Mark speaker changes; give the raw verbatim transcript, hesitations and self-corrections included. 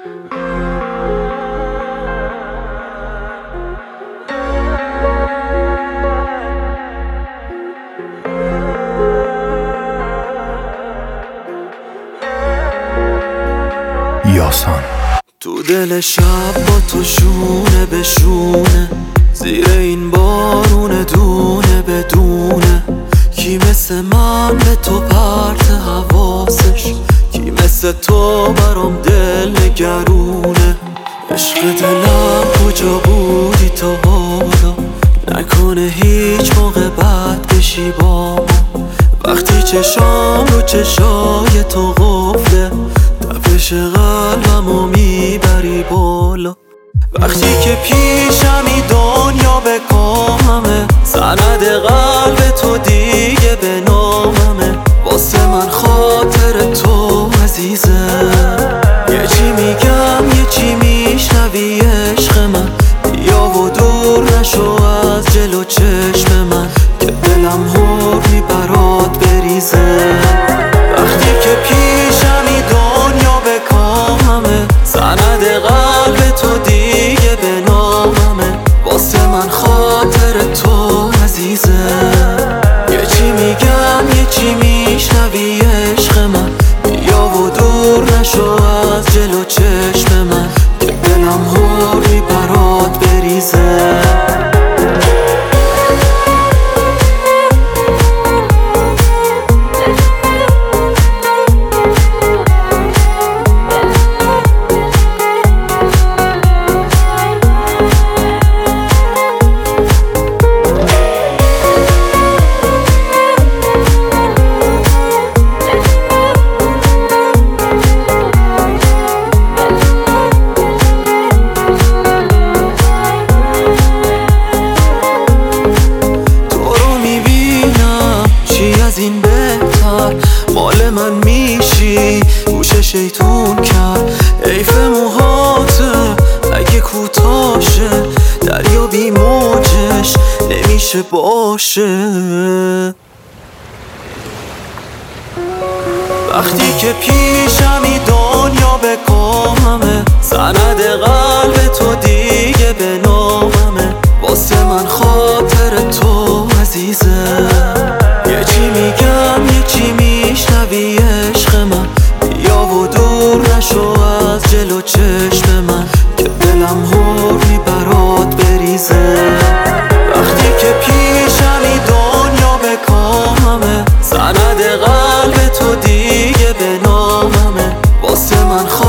Speaker 1: یاسان
Speaker 2: تو دل شب با تو شونه به شونه، زیر این بارون دونه بدونه. کی مثل من به تو پرت حواسش، کی مثل تو برام دل نگرونه. عشق دلم کجا بودی تا حالا، نکنه هیچ موقع بد بشی با ما. وقتی چشام رو چشای تو قفله، تپش قلبمو میبری بالا. وقتی که پیشمی دنیا به کاممه، سند قلب تو دیگه به ناممه. واسه من خاطر تو عزیزه، یه چی میگم یه چی میشنوی عشق من. بیا و دور نشو از جلو چشم من، که دلم هر میبرات بریزه. وقتی که پیشمی دنیا به کاممه، سند قلب تو دیگه به ناممه. واسه من خاطر تو عزیزه، یه چی میگم یه چی میشنوی عشق من. بیا و دور نشو از جلو چشم من، که دلم هوری برات بریزه. از این بهتر مال من میشی، گوش شیطون کرد. حیف موهاته اگه کوتاشه، دریا بی موجش نمیشه باشه. وقتی که پیشمی دنیا به کاممه، سند قلب تو دیگه به ناممه. واسه من خاطر تو عزیزه، یه چی میگم یه چی میشنوی عشق من. بیا و دور نشو از جلو چشم من، که دلم هوری برات بریزه. وقتی که پیشمی دنیا به کاممه، سند قلب تو دیگه به ناممه. واسه من